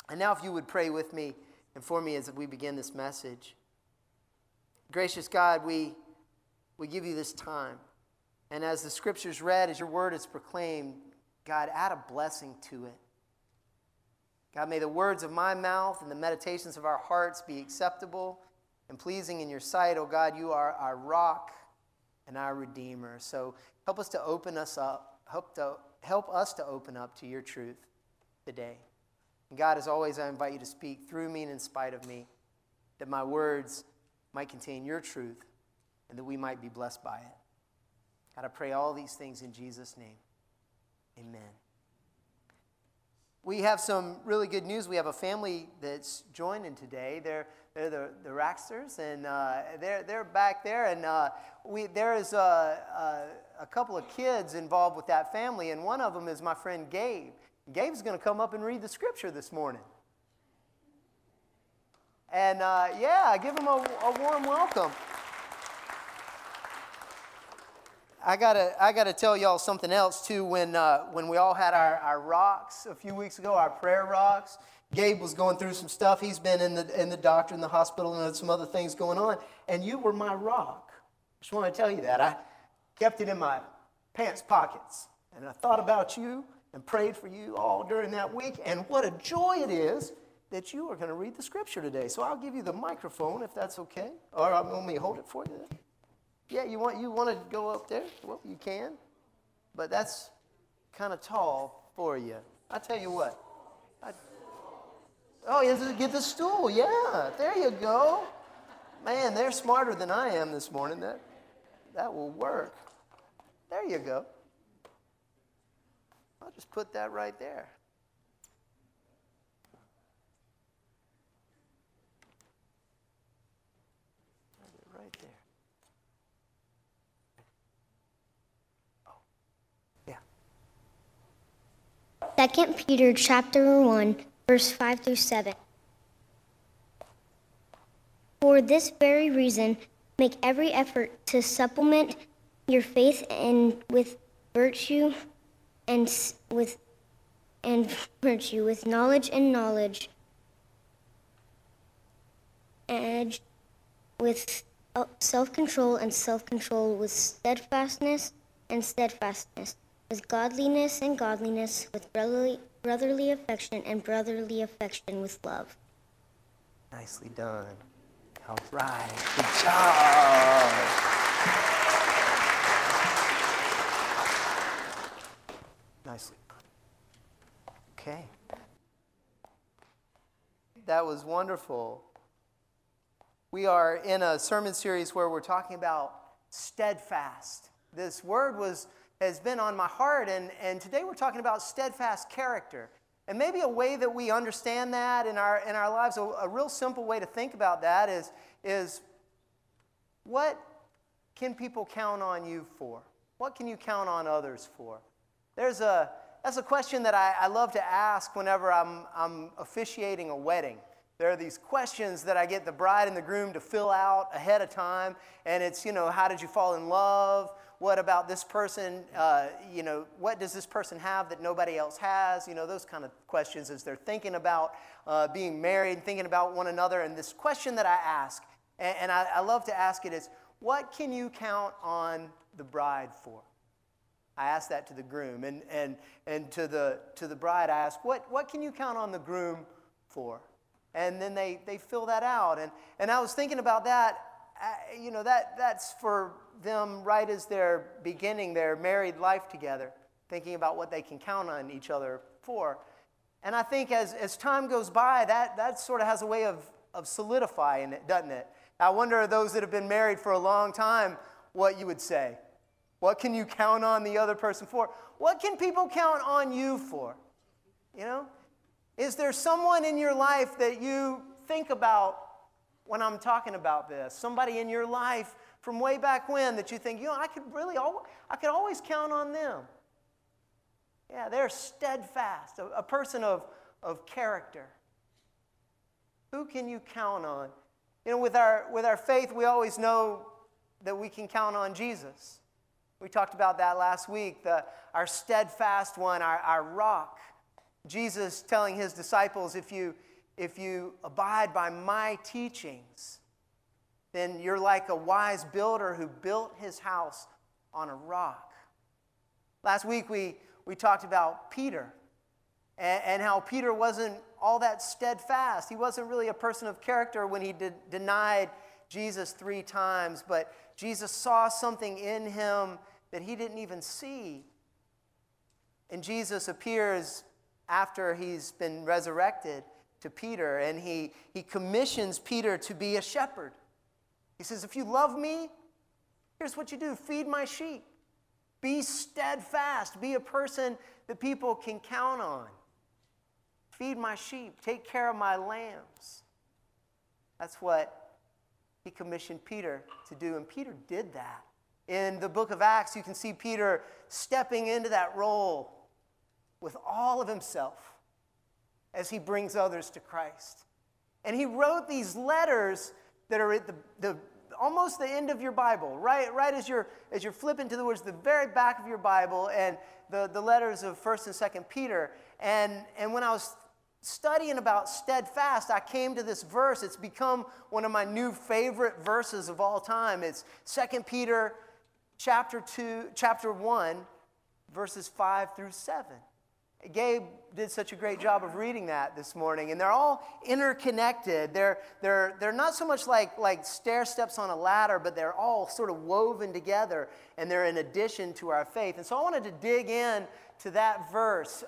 And now if you would pray with me and for me as we begin this message. Gracious God, we give you this time. And as the scriptures read, as your word is proclaimed, God, add a blessing to it. God, may the words of my mouth and the meditations of our hearts be acceptable and pleasing in your sight. Oh God, you are our rock and our Redeemer. So help us to open us up. Help us to open up to your truth today. And God, as always, I invite you to speak through me and in spite of me, that my words might contain your truth and that we might be blessed by it. God, I pray all these things in Jesus' name. Amen. We have some really good news. We have a family that's joining today. They're the Raxters, and they're back there. And there is a couple of kids involved with that family, and one of them is my friend Gabe. Gabe's going to come up and read the scripture this morning. And give him a warm welcome. I gotta tell y'all something else too. When we all had our rocks a few weeks ago, our prayer rocks, Gabe was going through some stuff. He's been in the doctor, in the hospital, and some other things going on. And you were my rock. Just want to tell you that. I kept it in my pants pockets, and I thought about you and prayed for you all during that week. And what a joy it is that you are going to read the scripture today. So I'll give you the microphone if that's okay, or I'm going to hold it for you. Yeah, you want to go up there? Well, you can, but that's kind of tall for you. I tell you what. You have to get the stool. Yeah, there you go. Man, they're smarter than I am this morning. That will work. There you go. I'll just put that right there. Right there. 2 Peter chapter 1, verse 5 through 7. For this very reason, make every effort to supplement your faith and with virtue with knowledge and knowledge, and with self-control and self-control, with steadfastness and steadfastness, with godliness and godliness, with brotherly affection and brotherly affection with love. Nicely done. All right. Good job. Nicely done. Okay. That was wonderful. We are in a sermon series where we're talking about steadfast. This word has been on my heart, and today we're talking about steadfast character. And maybe a way that we understand that in our lives, a real simple way to think about that is what can people count on you for? What can you count on others for? That's a question that I love to ask whenever I'm officiating a wedding. There are these questions that I get the bride and the groom to fill out ahead of time, and it's, how did you fall in love? What about this person? What does this person have that nobody else has? Those kind of questions as they're thinking about being married, thinking about one another. And this question that I ask, and I love to ask it, is, what can you count on the bride for? I ask that to the groom. And to the bride, I ask, what can you count on the groom for? And then they fill that out. And I was thinking about that. That's for them right as they're beginning their married life together, thinking about what they can count on each other for. And I think as time goes by, that sort of has a way of solidifying it, doesn't it? I wonder, those that have been married for a long time, what you would say. What can you count on the other person for? What can people count on you for? Is there someone in your life that you think about when I'm talking about this? Somebody in your life from way back when that you think, I could always count on them. Yeah, they're steadfast, a person of character. Who can you count on? With our faith, we always know that we can count on Jesus. We talked about that last week, our steadfast one, our rock. Jesus telling his disciples, if you abide by my teachings, then you're like a wise builder who built his house on a rock. Last week we talked about Peter and how Peter wasn't all that steadfast. He wasn't really a person of character when he denied Jesus 3 times, but Jesus saw something in him that he didn't even see. And Jesus appears after he's been resurrected to Peter, and he commissions Peter to be a shepherd. He says, if you love me, here's what you do. Feed my sheep. Be steadfast. Be a person that people can count on. Feed my sheep. Take care of my lambs. That's what he commissioned Peter to do, and Peter did that. In the book of Acts, you can see Peter stepping into that role with all of himself as he brings others to Christ. And he wrote these letters that are at the almost the end of your Bible, right as you're flipping to the words, the very back of your Bible, and the letters of 1st and 2nd Peter. And when I was studying about steadfast, I came to this verse. It's become one of my new favorite verses of all time. It's 2 Peter chapter 1, verses 5 through 7. Gabe did such a great job of reading that this morning, and they're all interconnected. They're not so much like stair steps on a ladder, but they're all sort of woven together, and they're in addition to our faith. And so I wanted to dig in to that verse.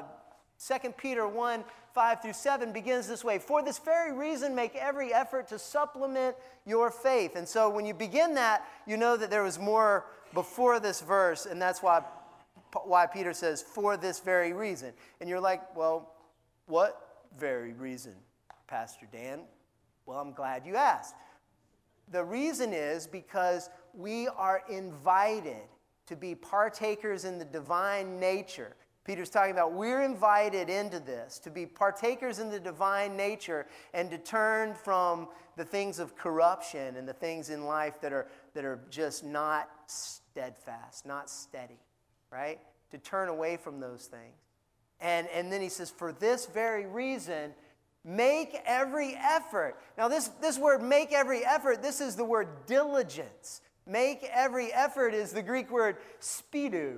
2 Peter 1, 5 through 7 begins this way. For this very reason, make every effort to supplement your faith. And so when you begin that, you know that there was more before this verse, and that's why Peter says, for this very reason. And you're like, well, what very reason, Pastor Dan? Well, I'm glad you asked. The reason is because we are invited to be partakers in the divine nature. Peter's talking about we're invited into this, to be partakers in the divine nature and to turn from the things of corruption and the things in life that are just not steadfast, not steady. Right? To turn away from those things. And then he says, for this very reason, make every effort. Now this word, make every effort, this is the word diligence. Make every effort is the Greek word speedo.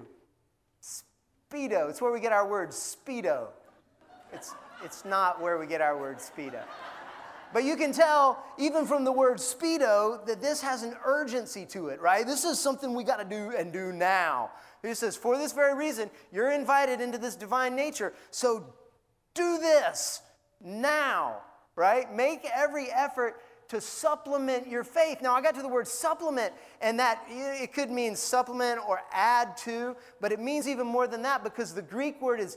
Speedo. It's where we get our word speedo. It's not where we get our word speedo. But you can tell, even from the word speedo, that this has an urgency to it, right? This is something we got to do and do now. He says, for this very reason, you're invited into this divine nature, so do this now, right? Make every effort to supplement your faith. Now, I got to the word supplement, and that it could mean supplement or add to, but it means even more than that because the Greek word is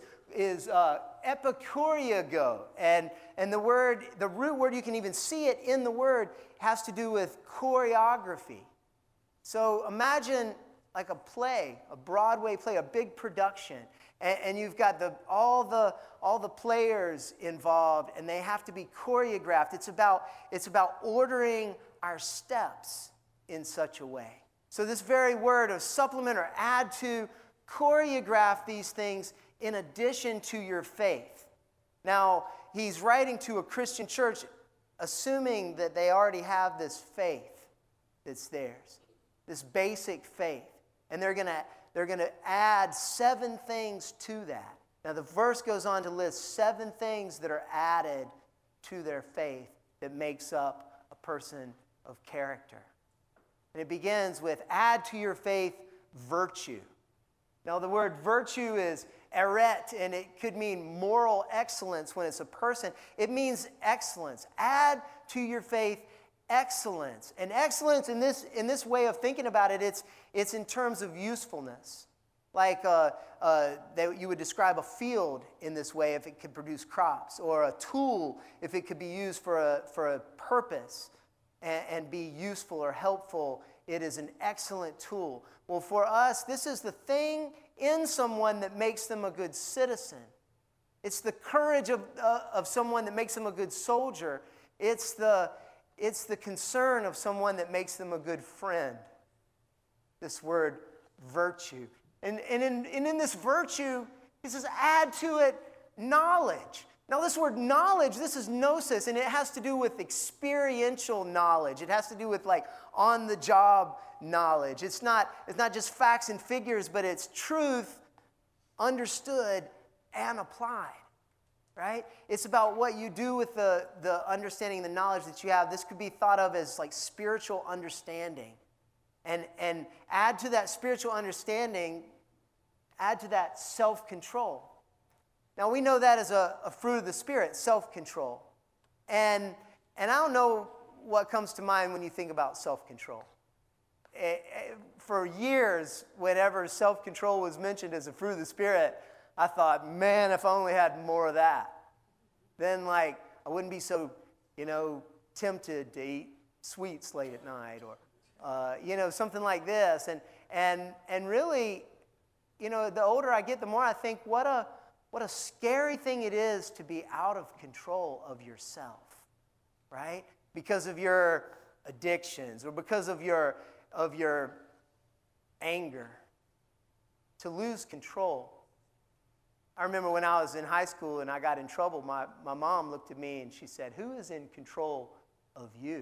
epikuriago, and the root word, you can even see it in the word, has to do with choreography. So imagine like a play, a Broadway play, a big production, and you've got all the players involved, and they have to be choreographed. It's about ordering our steps in such a way. So this very word of supplement or add to, choreograph these things in addition to your faith. Now, he's writing to a Christian church assuming that they already have this faith that's theirs, this basic faith. And they're going to add 7 things to that. Now, the verse goes on to list 7 things that are added to their faith that makes up a person of character. And it begins with, add to your faith virtue. Now, the word virtue is eret, and it could mean moral excellence when it's a person. It means excellence. Add to your faith excellence. And excellence in this way of thinking about it, it's in terms of usefulness. Like you would describe a field in this way if it could produce crops, or a tool if it could be used for a purpose and be useful or helpful. It is an excellent tool. Well, for us, this is the thing in someone that makes them a good citizen. It's the courage of someone that makes them a good soldier. It's the concern of someone that makes them a good friend. This word virtue. And in this virtue, he says, add to it knowledge. Now, this word knowledge, this is gnosis, and it has to do with experiential knowledge. It has to do with like on-the-job knowledge. It's not just facts and figures, but it's truth understood and applied, right? It's about what you do with the understanding, the knowledge that you have. This could be thought of as like spiritual understanding. And add to that spiritual understanding, add to that self-control. Now, we know that as a fruit of the Spirit, self-control. And I don't know what comes to mind when you think about self-control. For years, whenever self-control was mentioned as a fruit of the Spirit, I thought, man, if I only had more of that. Then, like, I wouldn't be so, tempted to eat sweets late at night or, something like this. And really, the older I get, the more I think, what a scary thing it is to be out of control of yourself, right? Because of your addictions or because of your anger, to lose control. I remember when I was in high school and I got in trouble, my mom looked at me and she said, "Who is in control of you?"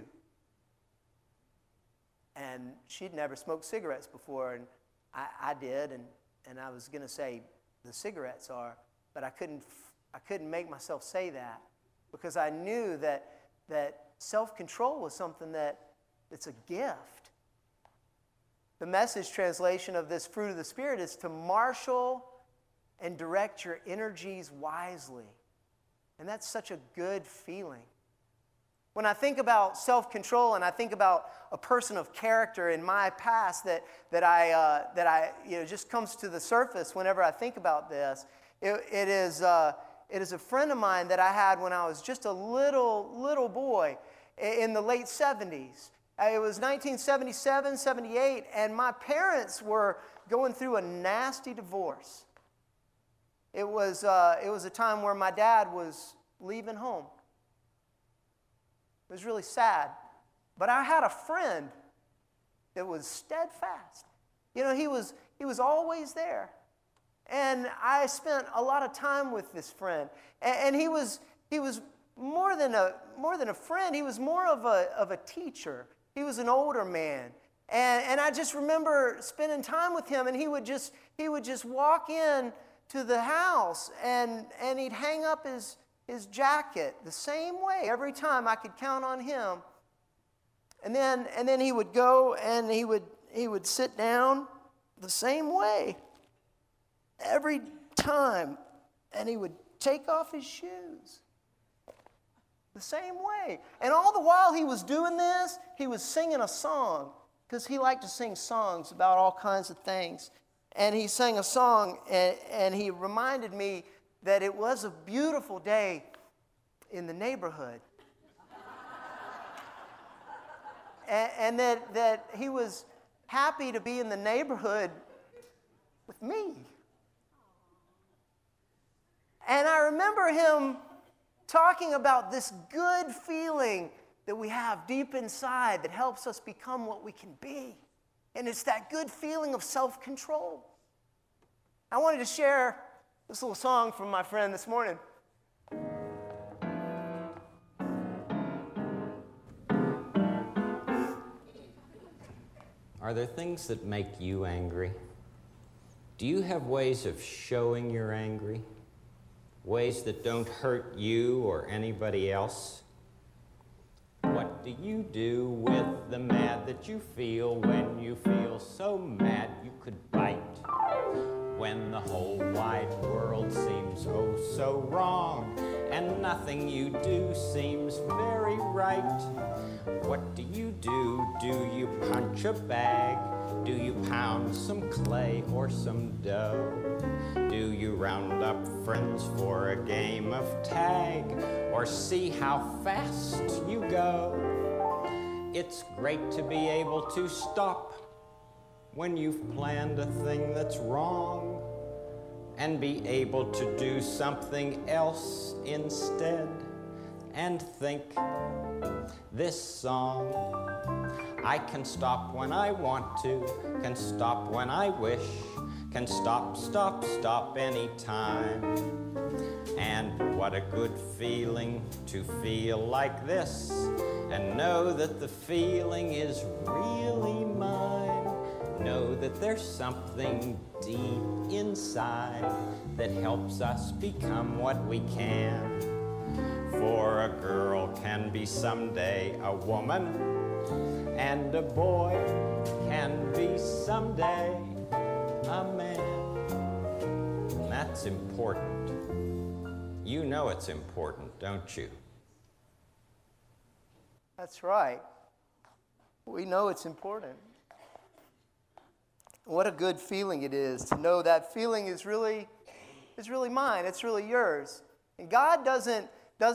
And she'd never smoked cigarettes before, and I did, and I was going to say the cigarettes are, but I couldn't make myself say that because I knew that self-control was something it's a gift. The Message translation of this fruit of the Spirit is to marshal and direct your energies wisely. And that's such a good feeling. When I think about self-control and I think about a person of character in my past that I just comes to the surface whenever I think about this, it is a friend of mine that I had when I was just a little boy in the late 70s. It was 1977, 78, and my parents were going through a nasty divorce. It was a time where my dad was leaving home. It was really sad. But I had a friend that was steadfast. He was always there. And I spent a lot of time with this friend. And he was more than a friend. He was more of a teacher. He was an older man. And I just remember spending time with him, and he would just walk in to the house and he'd hang up his jacket the same way every time. I could count on him. And then he would go and he would sit down the same way every time, and he would take off his shoes the same way. And all the while he was doing this, he was singing a song, because he liked to sing songs about all kinds of things. And he sang a song, and he reminded me that it was a beautiful day in the neighborhood. and that he was happy to be in the neighborhood with me. And I remember him talking about this good feeling that we have deep inside that helps us become what we can be. And it's that good feeling of self-control. I wanted to share this little song from my friend this morning. Are there things that make you angry? Do you have ways of showing you're angry? Ways that don't hurt you or anybody else? What do you do with the mad that you feel when you feel so mad you could bite? When the whole wide world seems oh so wrong and nothing you do seems very right? What do you do? Do you punch a bag? Do you pound some clay or some dough? Do you round up friends for a game of tag or see how fast you go? It's great to be able to stop when you've planned a thing that's wrong and be able to do something else instead and think, this song, I can stop when I want to, can stop when I wish, can stop anytime. And what a good feeling to feel like this and know that the feeling is really mine. Know that there's something deep inside that helps us become what we can. For a girl can be someday a woman, and a boy can be someday a man. And that's important. You know it's important, don't you? That's right. We know it's important. What a good feeling it is to know that feeling is really mine. It's really yours. And God doesn't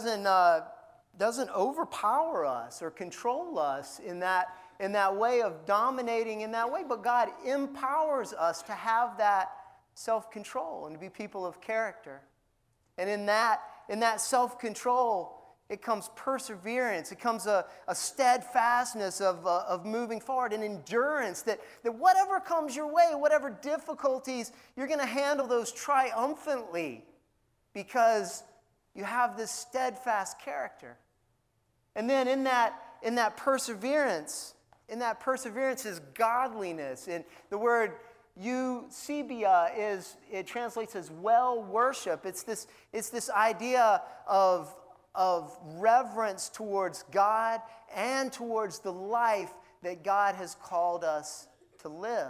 overpower us or control us in that way of dominating in that way, but God empowers us to have that self-control and to be people of character. And in that self-control, it comes perseverance. It comes a steadfastness of moving forward, an endurance that whatever comes your way, whatever difficulties, you're going to handle those triumphantly because you have this steadfast character. And then in that perseverance is godliness. And the word eusebia it translates as well worship. It's this idea of reverence towards God and towards the life that God has called us to live.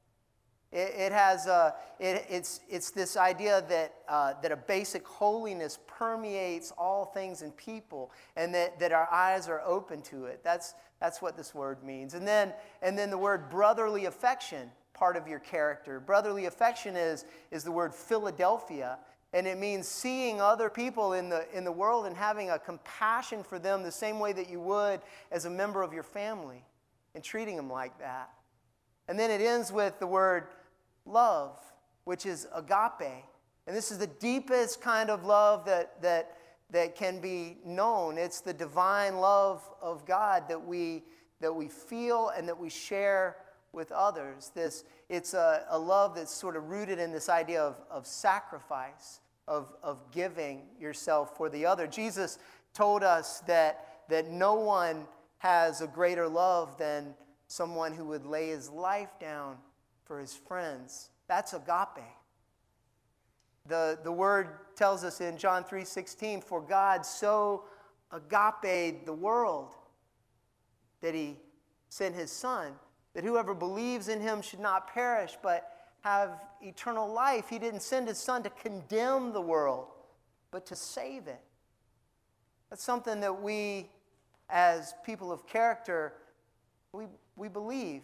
It's this idea that a basic holiness permeates all things and people, and that our eyes are open to it. That's what this word means. And then the word brotherly affection, part of your character. Brotherly affection is the word Philadelphia. And it means seeing other people in the world and having a compassion for them the same way that you would as a member of your family and treating them like that. And then it ends with the word love, which is agape. And this is the deepest kind of love that can be known. It's the divine love of God that we feel and that we share with others. It's a love that's sort of rooted in this idea of sacrifice, of giving yourself for the other. Jesus told us that no one has a greater love than someone who would lay his life down for his friends. That's agape. The word tells us in John 3:16, for God so agape the world that he sent his Son, that whoever believes in him should not perish but have eternal life. He didn't send his Son to condemn the world, but to save it. That's something that we, as people of character, we believe.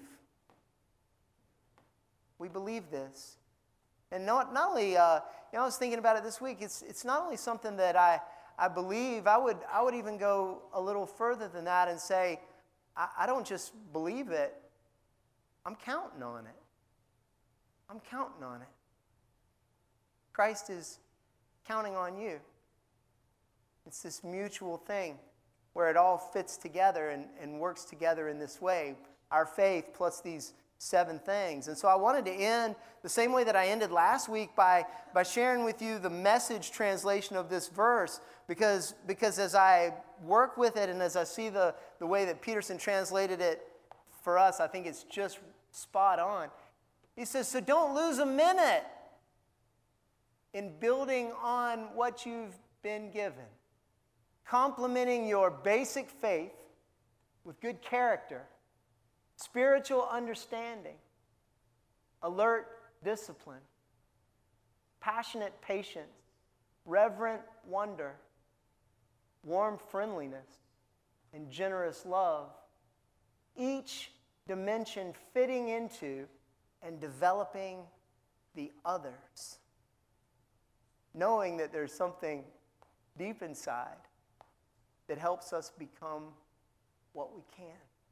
We believe this. And not only, I was thinking about it this week, it's not only something that I believe, I would even go a little further than that and say, I don't just believe it, I'm counting on it. I'm counting on it. Christ is counting on you. It's this mutual thing where it all fits together and works together in this way. Our faith plus these 7 things. And so I wanted to end the same way that I ended last week by sharing with you the Message translation of this verse, because as I work with it and as I see the way that Peterson translated it for us, I think it's just spot on. He says, so don't lose a minute in building on what you've been given, complementing your basic faith with good character, spiritual understanding, alert discipline, passionate patience, reverent wonder, warm friendliness, and generous love, each dimension fitting into and developing the others, knowing that there's something deep inside that helps us become what we can.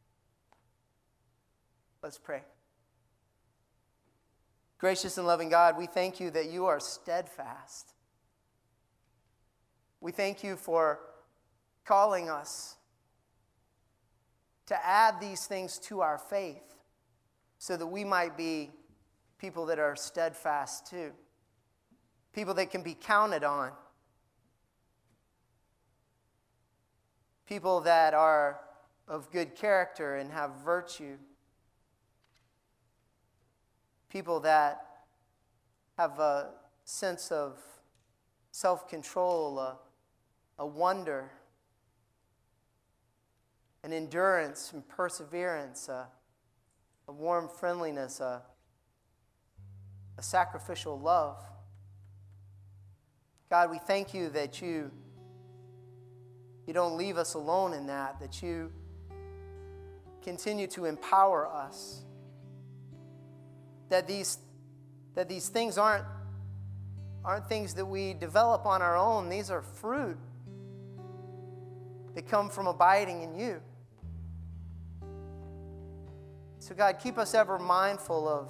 Let's pray. Gracious and loving God, we thank you that you are steadfast. We thank you for calling us to add these things to our faith so that we might be people that are steadfast too, people that can be counted on, people that are of good character and have virtue, people that have a sense of self-control, a wonder, an endurance and perseverance, a warm friendliness, a sacrificial love. God, we thank you that you don't leave us alone in that you continue to empower us, that these things aren't things that we develop on our own. These are fruit that come from abiding in you. So God, keep us ever mindful of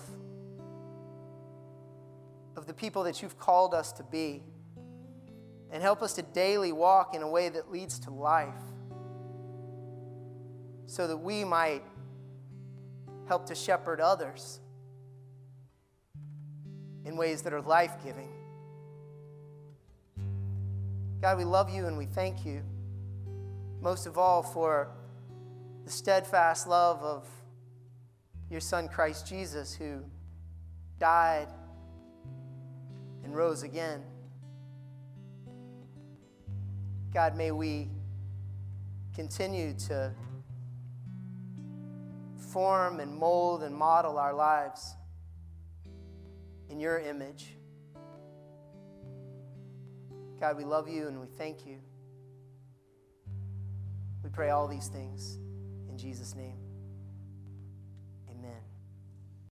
the people that you've called us to be, and help us to daily walk in a way that leads to life, so that we might help to shepherd others in ways that are life-giving. God, we love you and we thank you, most of all for the steadfast love of your Son, Christ Jesus, who died and rose again. God, may we continue to form and mold and model our lives in your image. God, we love you and we thank you. We pray all these things in Jesus' name.